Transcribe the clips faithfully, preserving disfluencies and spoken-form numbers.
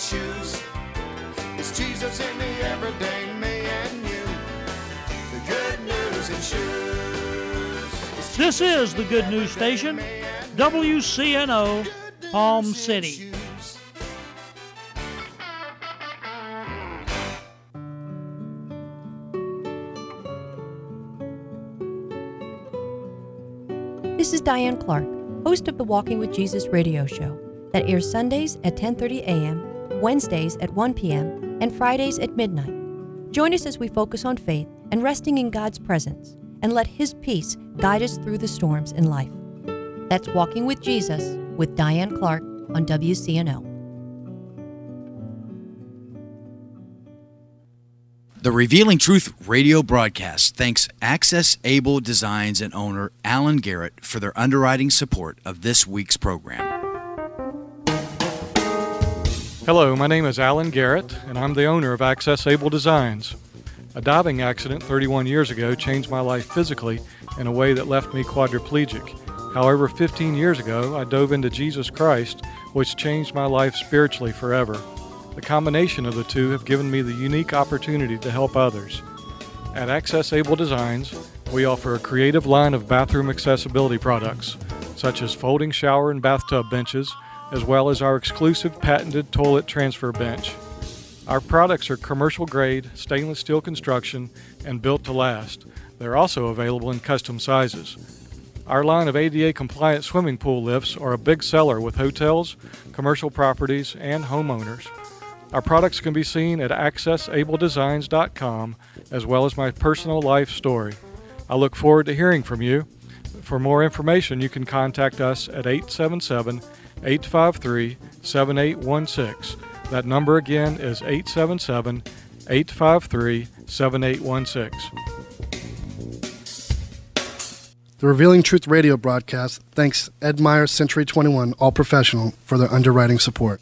shoes. It's Jesus in the everyday me and you. The good news in shoes. This is the Good News Station, W C N O, Palm City. This is Diane Clark, host of the Walking with Jesus radio show that airs Sundays at ten thirty a.m., Wednesdays at one p.m., and Fridays at midnight. Join us as we focus on faith and resting in God's presence, and let His peace guide us through the storms in life. That's Walking with Jesus with Diane Clark on W C N O. The Revealing Truth radio broadcast thanks Access Able Designs and owner Alan Garrett for their underwriting support of this week's program. Hello, my name is Alan Garrett, and I'm the owner of Access Able Designs. A diving accident thirty-one years ago changed my life physically in a way that left me quadriplegic. However, fifteen years ago, I dove into Jesus Christ, which changed my life spiritually forever. The combination of the two have given me the unique opportunity to help others. At Access Able Designs, we offer a creative line of bathroom accessibility products, such as folding shower and bathtub benches, as well as our exclusive patented toilet transfer bench. Our products are commercial grade, stainless steel construction, and built to last. They're also available in custom sizes. Our line of A D A compliant swimming pool lifts are a big seller with hotels, commercial properties, and homeowners. Our products can be seen at access able designs dot com, as well as my personal life story. I look forward to hearing from you. For more information, you can contact us at eight seven seven, eight five three, seven eight one six. That number again is eight seven seven, eight five three, seven eight one six. The Revealing Truth radio broadcast thanks Ed Meyer Century twenty-one All Professional for their underwriting support.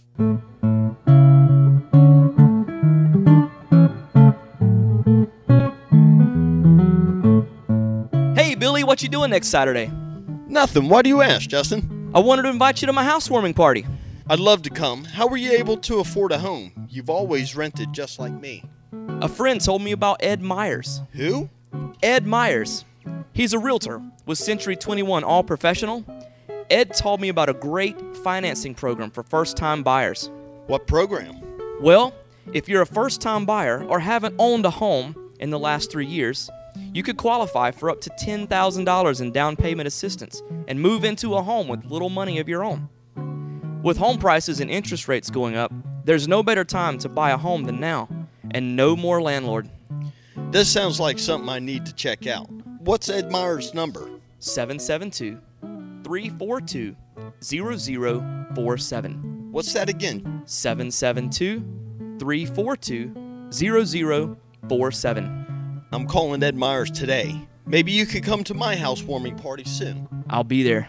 Hey, Billy, what you doing next Saturday? Nothing. Why do you ask, Justin? I wanted to invite you to my housewarming party. I'd love to come. How were you able to afford a home? You've always rented just like me. A friend told me about Ed Myers. Who? Ed Myers. He's a realtor with Century twenty-one All Professional. Ed told me about a great financing program for first-time buyers. What program? Well, if you're a first-time buyer or haven't owned a home in the last three years, you could qualify for up to ten thousand dollars in down payment assistance and move into a home with little money of your own. With home prices and interest rates going up, there's no better time to buy a home than now, and no more landlord. This sounds like something I need to check out. What's Ed Meyer's number? seven seven two, three four two, zero zero four seven. What's that again? seven seven two, three four two, zero zero four seven. I'm calling Ed Myers today. Maybe you could come to my housewarming party soon. I'll be there.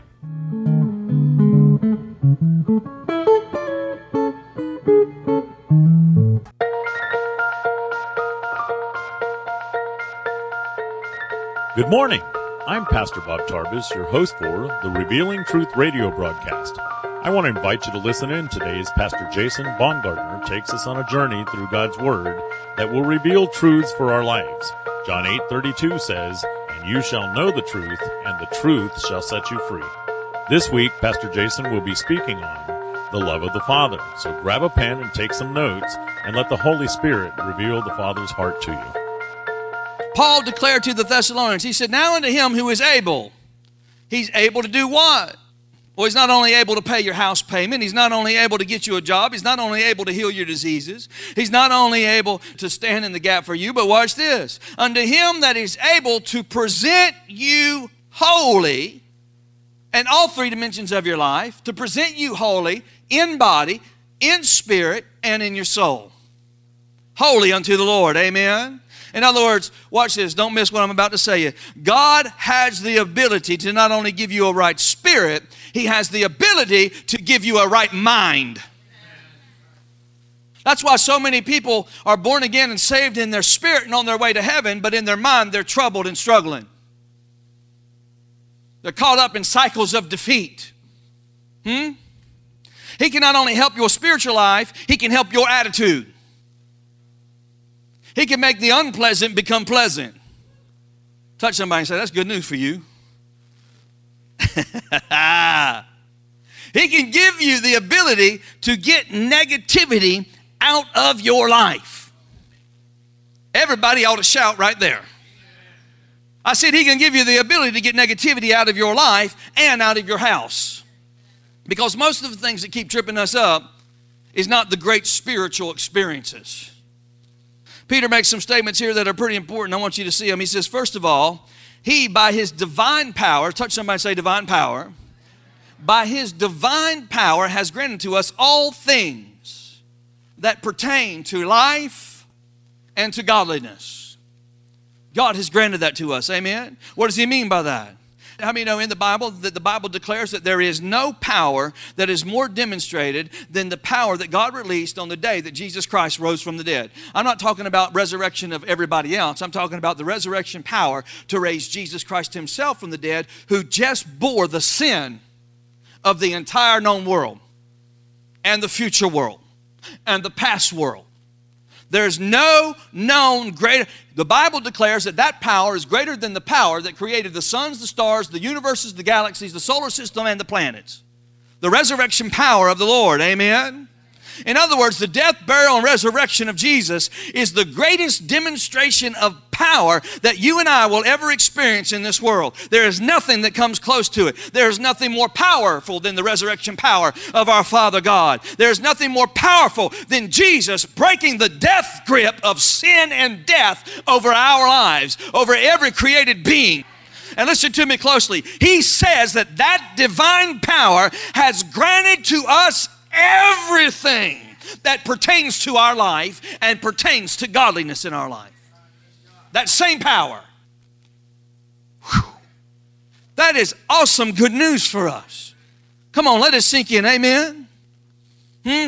Good morning. I'm Pastor Bob Tarbus, your host for the Revealing Truth radio broadcast. I want to invite you to listen in today as Pastor Jason Baumgartner takes us on a journey through God's Word that will reveal truths for our lives. John eight thirty-two says, "And you shall know the truth, and the truth shall set you free." This week, Pastor Jason will be speaking on the love of the Father. So grab a pen and take some notes, and let the Holy Spirit reveal the Father's heart to you. Paul declared to the Thessalonians, he said, now unto him who is able. He's able to do what? Well, he's not only able to pay your house payment. He's not only able to get you a job. He's not only able to heal your diseases. He's not only able to stand in the gap for you, but watch this. Unto him that is able to present you holy, and all three dimensions of your life, to present you holy in body, in spirit, and in your soul. Holy unto the Lord. Amen. In other words, watch this. Don't miss what I'm about to say you. God has the ability to not only give you a right spirit, He has the ability to give you a right mind. That's why so many people are born again and saved in their spirit and on their way to heaven, but in their mind they're troubled and struggling. They're caught up in cycles of defeat. Hmm? He can not only help your spiritual life, he can help your attitude. He can make the unpleasant become pleasant. Touch somebody and say, that's good news for you. He can give you the ability to get negativity out of your life. Everybody ought to shout right there. I said he can give you the ability to get negativity out of your life and out of your house. Because most of the things that keep tripping us up is not the great spiritual experiences. Peter makes some statements here that are pretty important. I want you to see them. He says, first of all, he by his divine power, touch somebody and say divine power, by his divine power has granted to us all things that pertain to life and to godliness. God has granted that to us, amen? What does he mean by that? How many know in the Bible that the Bible declares that there is no power that is more demonstrated than the power that God released on the day that Jesus Christ rose from the dead? I'm not talking about resurrection of everybody else. I'm talking about the resurrection power to raise Jesus Christ himself from the dead, who just bore the sin of the entire known world and the future world and the past world. There's no known greater. The Bible declares that that power is greater than the power that created the suns, the stars, the universes, the galaxies, the solar system, and the planets. The resurrection power of the Lord, amen? In other words, the death, burial, and resurrection of Jesus is the greatest demonstration of power that you and I will ever experience in this world. There is nothing that comes close to it. There is nothing more powerful than the resurrection power of our Father God. There is nothing more powerful than Jesus breaking the death grip of sin and death over our lives, over every created being. And listen to me closely. He says that that divine power has granted to us everything that pertains to our life and pertains to godliness in our life. That same power. Whew. That is awesome good news for us. Come on, let it sink in. Amen? Hmm?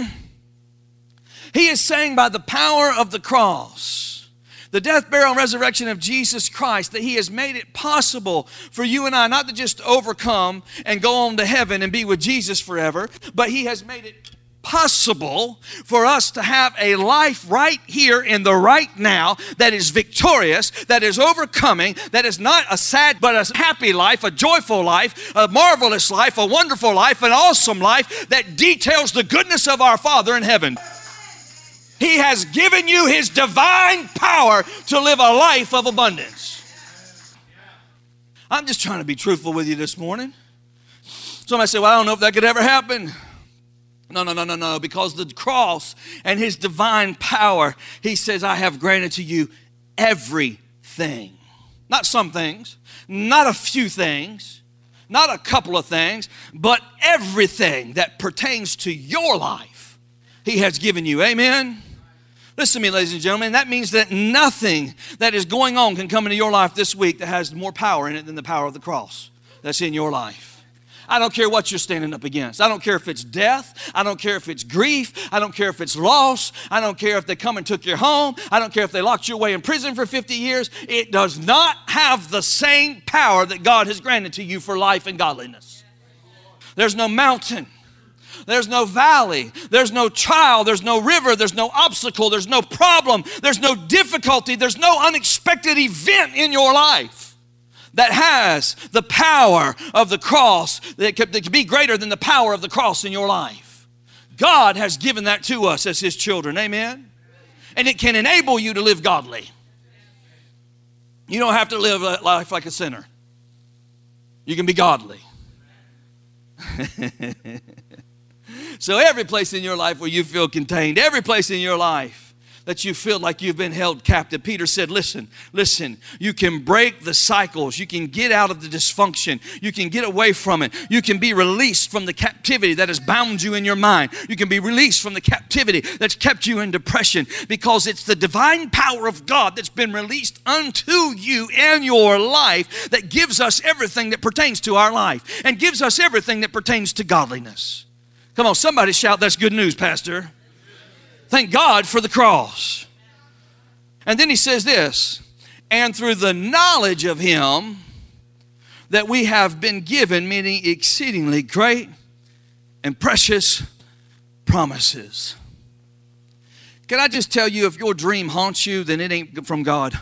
He is saying by the power of the cross, the death, burial, and resurrection of Jesus Christ, that he has made it possible for you and I not to just overcome and go on to heaven and be with Jesus forever, but he has made it possible for us to have a life right here in the right now that is victorious, that is overcoming, that is not a sad but a happy life, a joyful life, a marvelous life, a wonderful life, an awesome life that details the goodness of our Father in heaven. He has given you his divine power to live a life of abundance. I'm just trying to be truthful with you this morning. Somebody say, well, I don't know if that could ever happen. No, no, no, no, no. Because the cross and his divine power, he says, I have granted to you everything. Not some things, not a few things, not a couple of things, but everything that pertains to your life, he has given you. Amen? Listen to me, ladies and gentlemen. That means that nothing that is going on can come into your life this week that has more power in it than the power of the cross that's in your life. I don't care what you're standing up against. I don't care if it's death. I don't care if it's grief. I don't care if it's loss. I don't care if they come and took your home. I don't care if they locked you away in prison for fifty years. It does not have the same power that God has granted to you for life and godliness. There's no mountain. There's no valley. There's no trial. There's no river. There's no obstacle. There's no problem. There's no difficulty. There's no unexpected event in your life that has the power of the cross, that can, that can be greater than the power of the cross in your life. God has given that to us as his children. Amen? And it can enable you to live godly. You don't have to live a life like a sinner. You can be godly. So every place in your life where you feel contained, every place in your life that you feel like you've been held captive. Peter said, listen, listen, you can break the cycles. You can get out of the dysfunction. You can get away from it. You can be released from the captivity that has bound you in your mind. You can be released from the captivity that's kept you in depression, because it's the divine power of God that's been released unto you in your life that gives us everything that pertains to our life and gives us everything that pertains to godliness. Come on, somebody shout, that's good news, Pastor. Thank God for the cross. And then he says this, and through the knowledge of him that we have been given, meaning exceedingly great and precious promises. Can I just tell you, if your dream haunts you, then it ain't from God.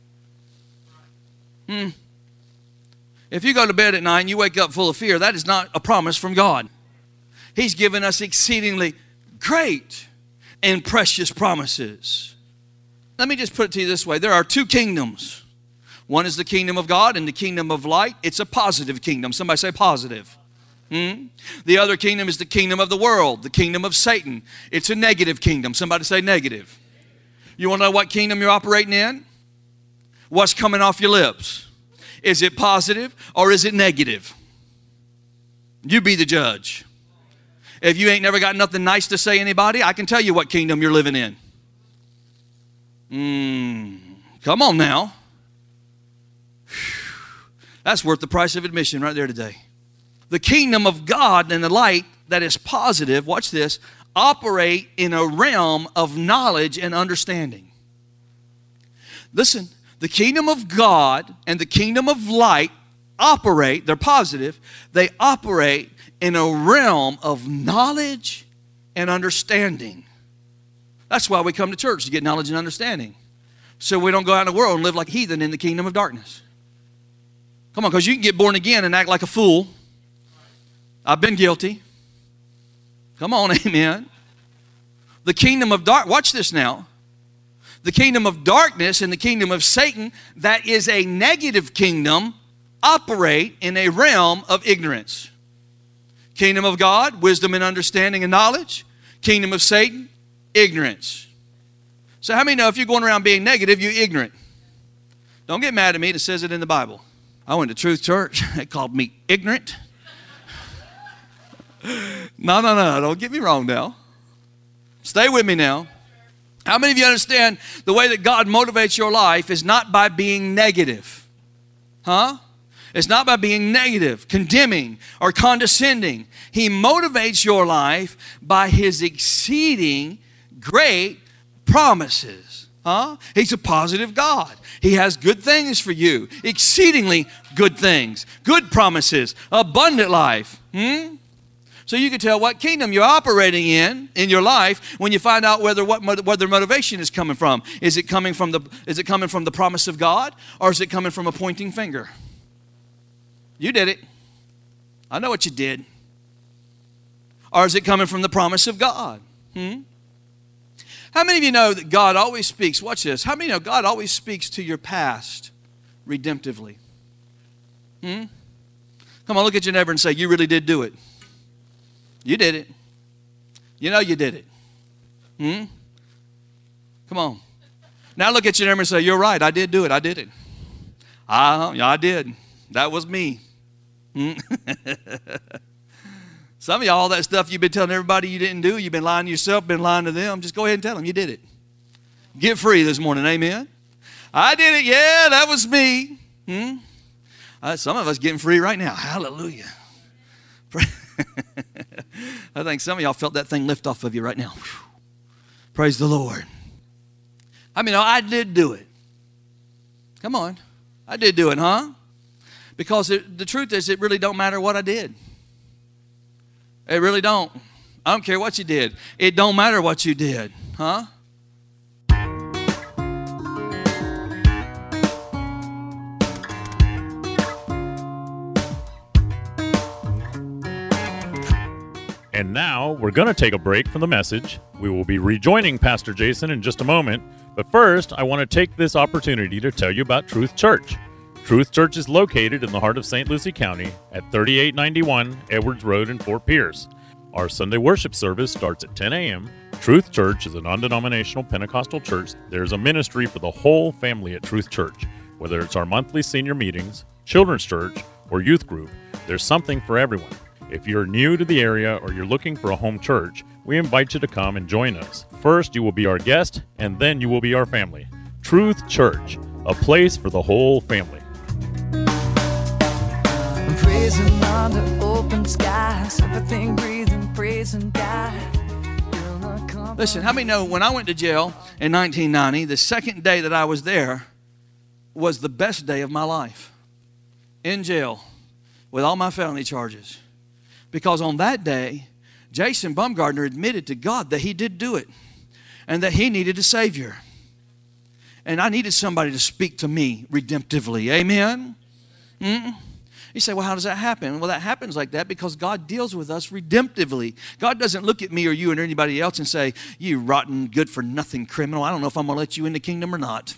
Hmm. If you go to bed at night and you wake up full of fear, that is not a promise from God. He's given us exceedingly great and precious promises. Let me just put it to you this way. There are two kingdoms. One is the kingdom of God and the kingdom of light. It's a positive kingdom. Somebody say positive. Hmm? The other kingdom is the kingdom of the world, the kingdom of Satan. It's a negative kingdom. Somebody say negative. You want to know what kingdom you're operating in? What's coming off your lips? Is it positive or is it negative? You be the judge. If you ain't never got nothing nice to say to anybody, I can tell you what kingdom you're living in. Mm, come on now. That's worth the price of admission right there today. The kingdom of God and the light that is positive, watch this, operate in a realm of knowledge and understanding. Listen, the kingdom of God and the kingdom of light operate, they're positive, they operate in a realm of knowledge and understanding. That's why we come to church, to get knowledge and understanding. So we don't go out in the world and live like heathen in the kingdom of darkness. Come on, because you can get born again and act like a fool. I've been guilty. Come on, amen. The kingdom of dark, watch this now. The kingdom of darkness and the kingdom of Satan, that is a negative kingdom, operate in a realm of ignorance. Kingdom of God, wisdom and understanding and knowledge. Kingdom of Satan, ignorance. So how many know if you're going around being negative, you're ignorant? Don't get mad at me, it says it in the Bible. I went to Truth Church, they called me ignorant. No, no, no, don't get me wrong now. Stay with me now. How many of you understand the way that God motivates your life is not by being negative? Huh? It's not by being negative, condemning, or condescending. He motivates your life by His exceeding great promises. Huh? He's a positive God. He has good things for you, exceedingly good things, good promises, abundant life. Hmm? So you can tell what kingdom you're operating in in your life when you find out whether what whether motivation is coming from. Is it coming from the is it coming from the promise of God, or is it coming from a pointing finger? You did it. I know what you did. Or is it coming from the promise of God? Hmm? How many of you know that God always speaks? Watch this. How many know God always speaks to your past redemptively? Hmm? Come on, look at your neighbor and say, you really did do it. You did it. You know you did it. Hmm? Come on. Now look at your neighbor and say, you're right. I did do it. I did it. I, I did. That was me. Hmm? Some of y'all, all that stuff you've been telling everybody you didn't do, you've been lying to yourself, been lying to them, just go ahead and tell them you did it. Get free this morning. Amen. I did it. Yeah, that was me. Hmm? Uh, some of us getting free right now. Hallelujah. I think some of y'all felt that thing lift off of you right now. Whew. Praise the Lord. I mean, I did do it. Come on. I did do it, huh? Because it, the truth is, it really don't matter what I did. It really don't. I don't care what you did. It don't matter what you did, huh? And now we're going to take a break from the message. We will be rejoining Pastor Jason in just a moment. But first, I want to take this opportunity to tell you about Truth Church. Truth Church is located in the heart of Saint Lucie County at thirty-eight ninety-one Edwards Road in Fort Pierce. Our Sunday worship service starts at ten a.m. Truth Church is a non-denominational Pentecostal church. There's a ministry for the whole family at Truth Church. Whether it's our monthly senior meetings, children's church, or youth group, there's something for everyone. If you're new to the area or you're looking for a home church, we invite you to come and join us. First, you will be our guest, and then you will be our family. Truth Church, a place for the whole family. Praising under open skies, everything breathing, praising God. Listen, how many know when I went to jail in nineteen ninety, the second day that I was there was the best day of my life. In jail with all my felony charges. Because on that day, Jason Baumgartner admitted to God that he did do it and that he needed a Savior. And I needed somebody to speak to me redemptively. Amen? Mm-mm. You say, well, how does that happen? Well, that happens like that because God deals with us redemptively. God doesn't look at me or you or anybody else and say, you rotten, good-for-nothing criminal, I don't know if I'm going to let you in the kingdom or not.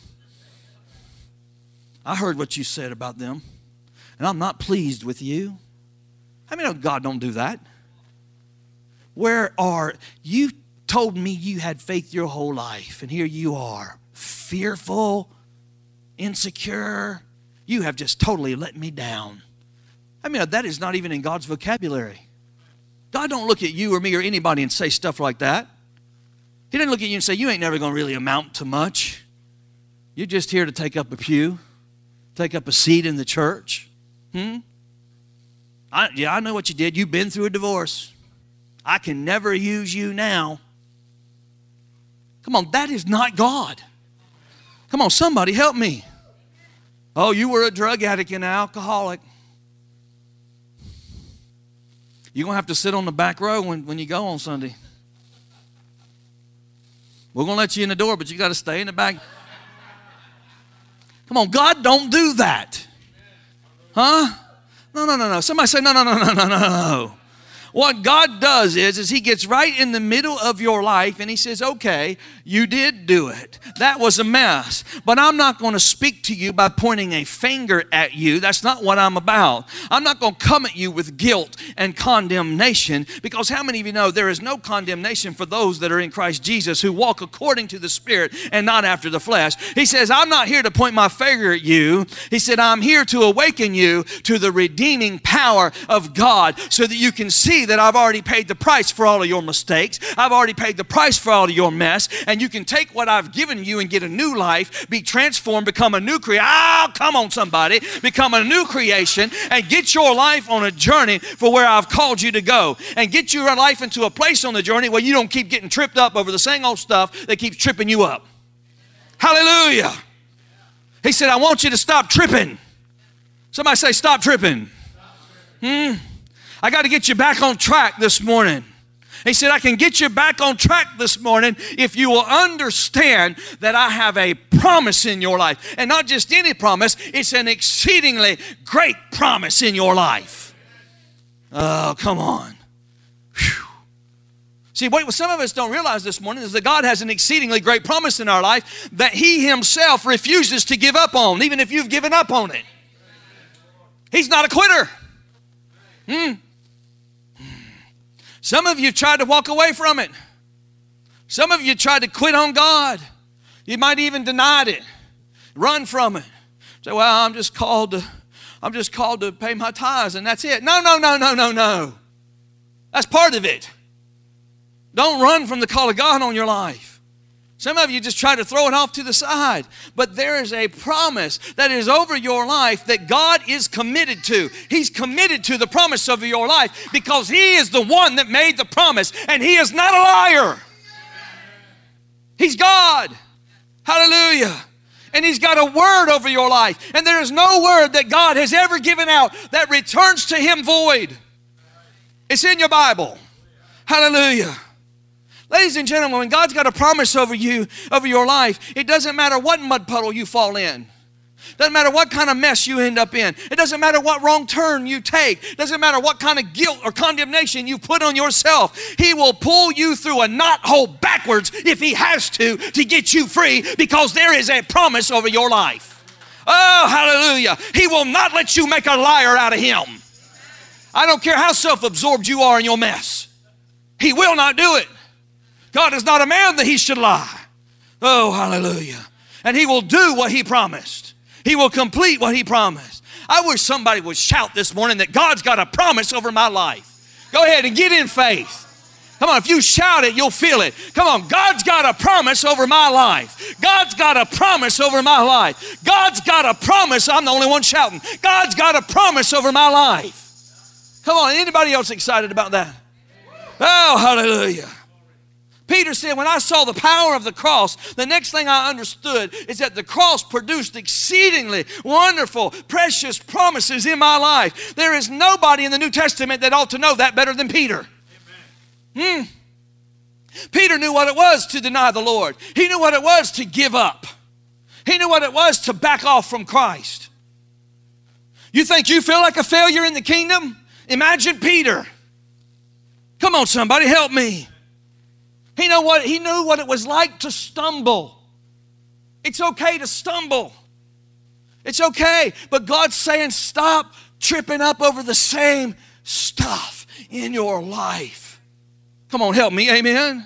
I heard what you said about them, and I'm not pleased with you. I mean, God don't do that. Where are, you told me you had faith your whole life, and here you are, fearful, insecure. You have just totally let me down. I mean, that is not even in God's vocabulary. God don't look at you or me or anybody and say stuff like that. He doesn't look at you and say, you ain't never going to really amount to much. You're just here to take up a pew, take up a seat in the church. Hmm? I, yeah, I know what you did. You've been through a divorce. I can never use you now. Come on, that is not God. Come on, somebody help me. Oh, you were a drug addict and an alcoholic. You're going to have to sit on the back row when, when you go on Sunday. We're going to let you in the door, but you got to stay in the back. Come on, God don't do that. Huh? No, no, no, no. Somebody say, no, no, no, no, no, no, no. What God does is, is he gets right in the middle of your life and he says, okay, you did do it. That was a mess. But I'm not going to speak to you by pointing a finger at you. That's not what I'm about. I'm not going to come at you with guilt and condemnation, because how many of you know there is no condemnation for those that are in Christ Jesus who walk according to the Spirit and not after the flesh. He says, I'm not here to point my finger at you. He said, I'm here to awaken you to the redeeming power of God so that you can see that I've already paid the price for all of your mistakes. I've already paid the price for all of your mess. And you can take what I've given you and get a new life, be transformed, become a new creation. Oh, come on, somebody. Become a new creation and get your life on a journey for where I've called you to go. And get your life into a place on the journey where you don't keep getting tripped up over the same old stuff that keeps tripping you up. Hallelujah. He said, I want you to stop tripping. Somebody say, stop tripping. Hmm? I got to get you back on track this morning. He said, I can get you back on track this morning if you will understand that I have a promise in your life. And not just any promise, it's an exceedingly great promise in your life. Oh, come on. Whew. See, what some of us don't realize this morning is that God has an exceedingly great promise in our life that He Himself refuses to give up on, even if you've given up on it. He's not a quitter. Hmm. Some of you tried to walk away from it. Some of you tried to quit on God. You might even denied it. Run from it. Say, well, I'm just called to, I'm just called to pay my tithes and that's it. No, no, no, no, no, no. That's part of it. Don't run from the call of God on your life. Some of you just try to throw it off to the side. But there is a promise that is over your life that God is committed to. He's committed to the promise of your life because He is the one that made the promise, and He is not a liar. He's God. Hallelujah. And He's got a word over your life. And there is no word that God has ever given out that returns to Him void. It's in your Bible. Hallelujah. Ladies and gentlemen, when God's got a promise over you, over your life, it doesn't matter what mud puddle you fall in. It doesn't matter what kind of mess you end up in. It doesn't matter what wrong turn you take. It doesn't matter what kind of guilt or condemnation you put on yourself. He will pull you through a knothole backwards if He has to, to get you free, because there is a promise over your life. Oh, hallelujah. He will not let you make a liar out of Him. I don't care how self-absorbed you are in your mess. He will not do it. God is not a man that He should lie. Oh, hallelujah. And He will do what He promised. He will complete what He promised. I wish somebody would shout this morning that God's got a promise over my life. Go ahead and get in faith. Come on, if you shout it, you'll feel it. Come on, God's got a promise over my life. God's got a promise over my life. God's got a promise. I'm the only one shouting. God's got a promise over my life. Come on, anybody else excited about that? Oh, hallelujah. Peter said, when I saw the power of the cross, the next thing I understood is that the cross produced exceedingly wonderful, precious promises in my life. There is nobody in the New Testament that ought to know that better than Peter. Hmm. Peter knew what it was to deny the Lord. He knew what it was to give up. He knew what it was to back off from Christ. You think you feel like a failure in the kingdom? Imagine Peter. Come on, somebody, help me. He knew what, he knew what it was like to stumble. It's okay to stumble. It's okay. But God's saying, stop tripping up over the same stuff in your life. Come on, help me. Amen.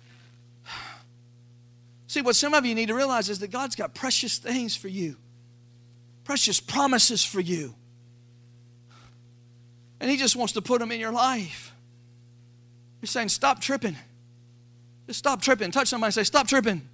See, what some of you need to realize is that God's got precious things for you. Precious promises for you. And He just wants to put them in your life. He's saying, stop tripping. Just stop tripping. Touch somebody and say, stop tripping.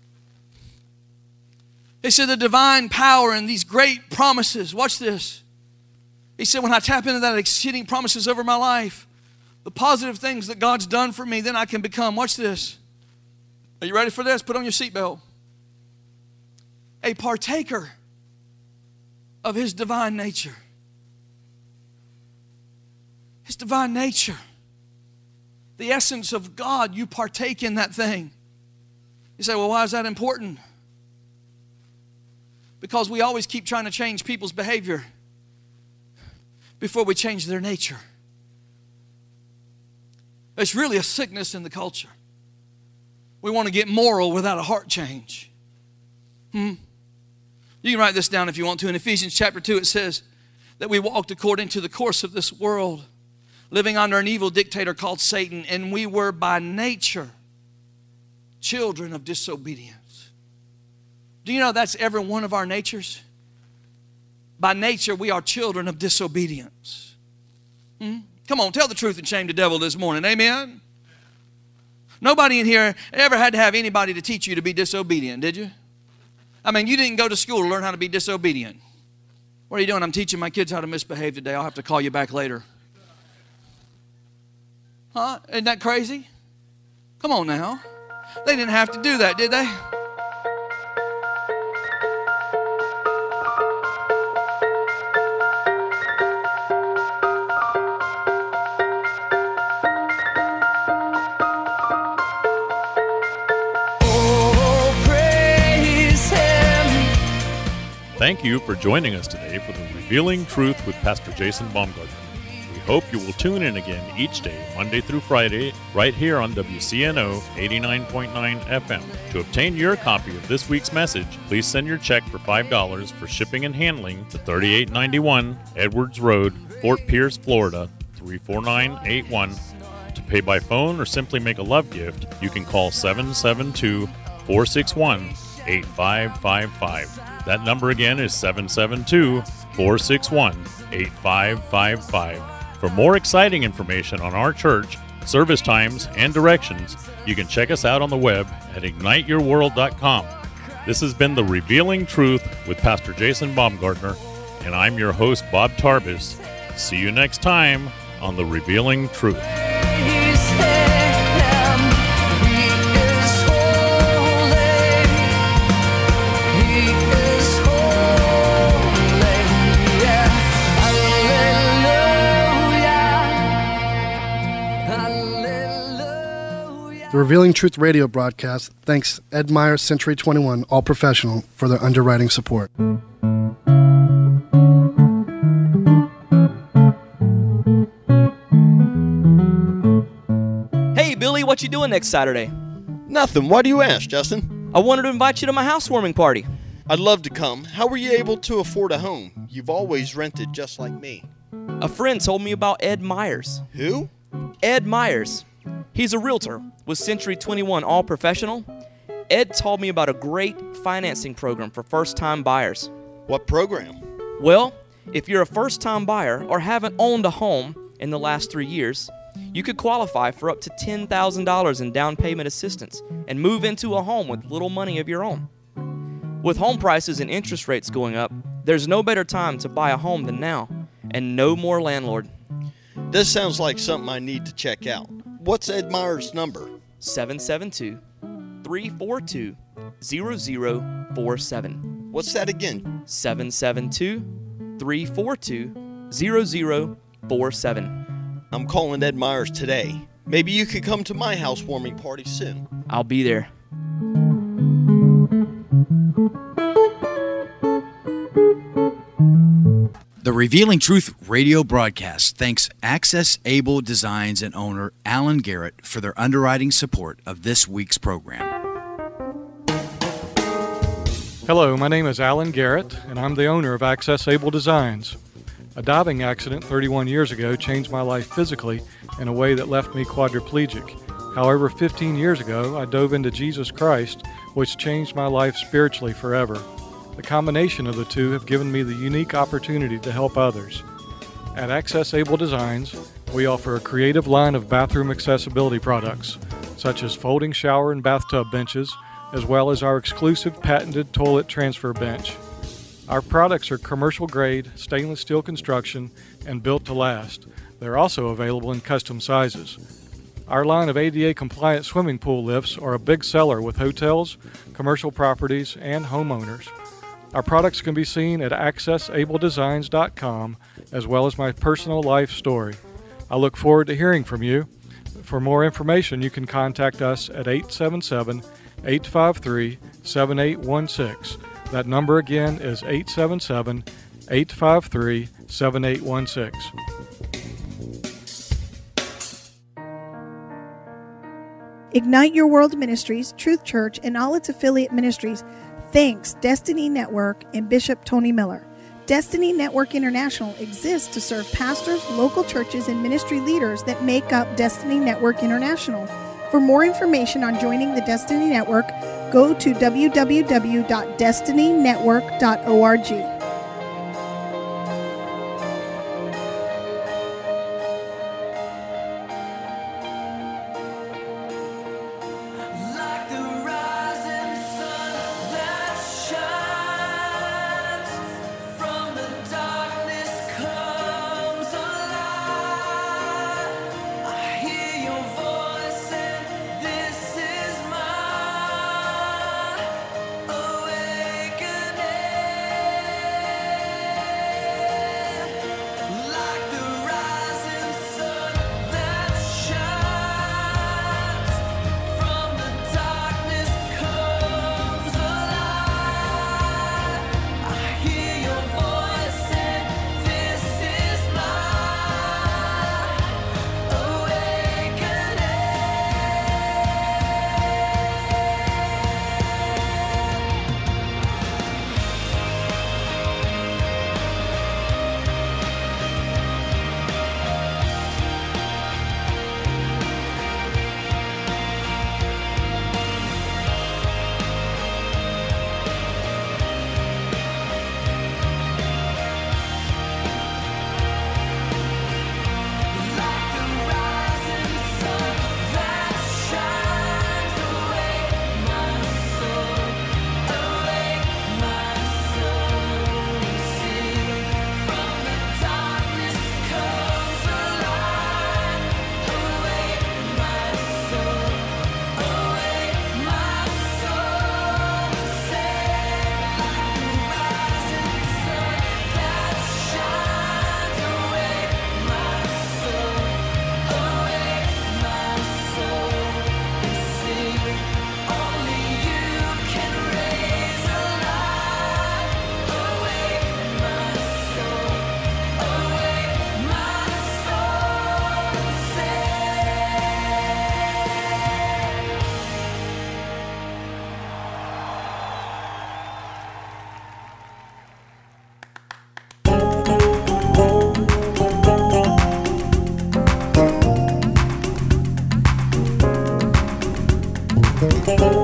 He said the divine power and these great promises. Watch this. He said, when I tap into that exceeding promises over my life, the positive things that God's done for me, then I can become, watch this. Are you ready for this? Put on your seatbelt. A partaker of His divine nature. His divine nature. The essence of God, you partake in that thing. You say, well, why is that important? Because we always keep trying to change people's behavior before we change their nature. It's really a sickness in the culture. We want to get moral without a heart change. Hmm? You can write this down if you want to. In Ephesians chapter two, it says that we walked according to the course of this world, living under an evil dictator called Satan, and we were by nature children of disobedience. Do you know that's every one of our natures? By nature, we are children of disobedience. Hmm? Come on, tell the truth and shame the devil this morning. Amen? Nobody in here ever had to have anybody to teach you to be disobedient, did you? I mean, you didn't go to school to learn how to be disobedient. What are you doing? I'm teaching my kids how to misbehave today. I'll have to call you back later. Huh? Isn't that crazy? Come on now. They didn't have to do that, did they? Thank you for joining us today for the Revealing Truth with Pastor Jason Baumgartner. We hope you will tune in again each day, Monday through Friday, right here on W C N O eighty-nine point nine F M. To obtain your copy of this week's message, please send your check for five dollars for shipping and handling to thirty-eight ninety-one Edwards Road, Fort Pierce, Florida, three four nine eight one. To pay by phone or simply make a love gift, you can call seven seven two, four six one, eight five five five. That number again is seven seven two, four six one, eight five five five. For more exciting information on our church, service times, and directions, you can check us out on the web at ignite your world dot com. This has been The Revealing Truth with Pastor Jason Baumgartner, and I'm your host, Bob Tarbis. See you next time on The Revealing Truth. The Revealing Truth radio broadcast thanks Ed Meyer Century twenty-one All Professional for their underwriting support. Hey, Billy, what you doing next Saturday? Nothing. Why do you ask, Justin? I wanted to invite you to my housewarming party. I'd love to come. How were you able to afford a home? You've always rented just like me. A friend told me about Ed Myers. Who? Ed Myers. He's a realtor with Century twenty-one All Professional. Ed told me about a great financing program for first-time buyers. What program? Well, if you're a first-time buyer or haven't owned a home in the last three years, you could qualify for up to ten thousand dollars in down payment assistance and move into a home with little money of your own. With home prices and interest rates going up, there's no better time to buy a home than now, and no more landlord. This sounds like something I need to check out. What's Ed Meyer's number? seven seven two, three four two, zero zero four seven. What's that again? seven seven two, three four two, zero zero four seven. I'm calling Ed Myers today. Maybe you could come to my housewarming party soon. I'll be there. The Revealing Truth radio broadcast thanks Access Able Designs and owner Alan Garrett for their underwriting support of this week's program. Hello, my name is Alan Garrett, and I'm the owner of Access Able Designs. A diving accident thirty-one years ago changed my life physically in a way that left me quadriplegic. However, fifteen years ago, I dove into Jesus Christ, which changed my life spiritually forever. The combination of the two have given me the unique opportunity to help others. At Access Able Designs, we offer a creative line of bathroom accessibility products, such as folding shower and bathtub benches, as well as our exclusive patented toilet transfer bench. Our products are commercial-grade, stainless steel construction, and built to last. They're also available in custom sizes. Our line of A D A-compliant swimming pool lifts are a big seller with hotels, commercial properties, and homeowners. Our products can be seen at access able designs dot com, as well as my personal life story. I look forward to hearing from you. For more information, you can contact us at eight seven seven, eight five three, seven eight one six. That number again is eight seven seven, eight five three, seven eight one six. Ignite Your World Ministries, Truth Church, and all its affiliate ministries thanks Destiny Network and Bishop Tony Miller. Destiny Network International exists to serve pastors, local churches, and ministry leaders that make up Destiny Network International. For more information on joining the Destiny Network, go to w w w dot destiny network dot org. Thank you.